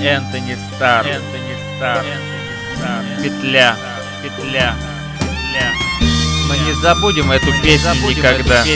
Энтони Стар, петля. Мы не забудем эту песню никогда.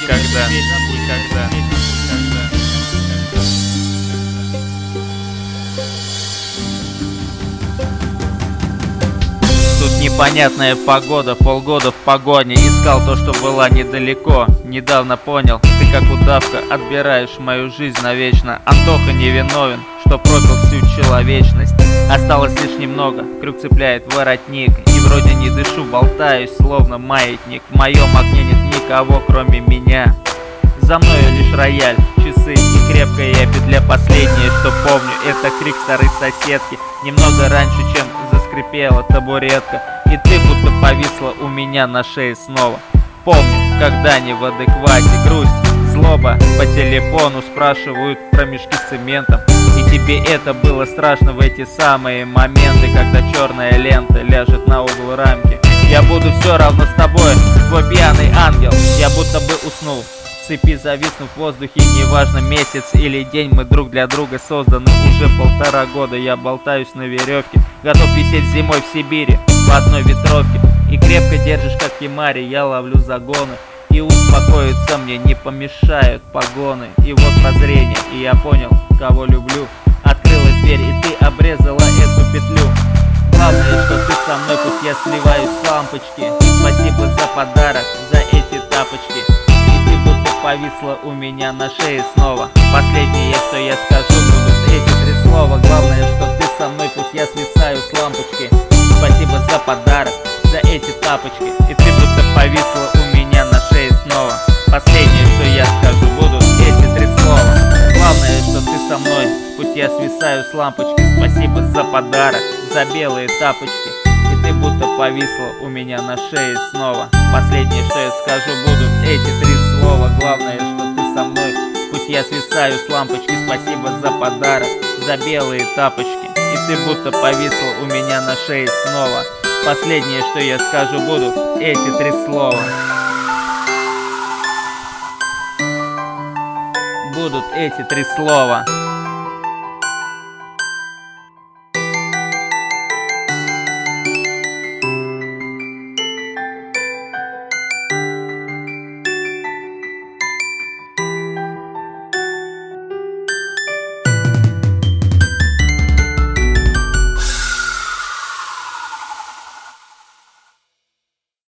Тут непонятная погода, полгода в погоне. Искал то, что была недалеко. Недавно понял, ты как удавка отбираешь мою жизнь навечно. Антоха невиновен, что пропил всю человечность. Осталось лишь немного, крюк цепляет воротник. И вроде не дышу, болтаюсь, словно маятник. В моем окне нет никого, кроме меня. За мною лишь рояль, часы и крепкая петля. Последнее, что помню, это крик старой соседки. Немного раньше, чем заскрипела табуретка. И ты будто повисла у меня на шее снова. Помню, когда не в адеквате, грусть, злоба. По телефону спрашивают про мешки с цементом. И тебе это было страшно в эти самые моменты, когда черная лента ляжет на угол рамки. Я буду все равно с тобой, твой пьяный ангел. Я будто бы уснул, в цепи зависнув в воздухе. Неважно, месяц или день, мы друг для друга созданы. Уже 1,5 года я болтаюсь на веревке, готов висеть зимой в Сибири в одной ветровке. И крепко держишь, как Ямари, я ловлю загоны. И успокоиться мне не помешают погоны. И вот прозрение, и я понял, кого люблю. Открылась дверь, и ты обрезала эту петлю. Главное, что ты со мной, пусть я сливаюсь с лампочки. Спасибо за подарок, за эти тапочки. И ты будто повисла у меня на шее снова. Последнее, что я скажу, будут эти 3 слова. Главное, что ты со мной, пусть я свисаю с лампочки. Спасибо за подарок, за эти тапочки. И ты будто повисла у меня на шее снова. Последнее, что я скажу, будут эти 3 слова. Главное, что ты со мной, пусть я свисаю с лампочки. Спасибо за подарок, за белые тапочки. И ты будто повисла у меня на шее снова. Последнее, что я скажу, будут эти 3 слова. Главное, что ты со мной, пусть я свисаю с лампочки. Спасибо за подарок, за белые тапочки. И ты будто повисла у меня на шее снова. Последнее, что я скажу, будут эти 3 слова. Будут эти 3 слова.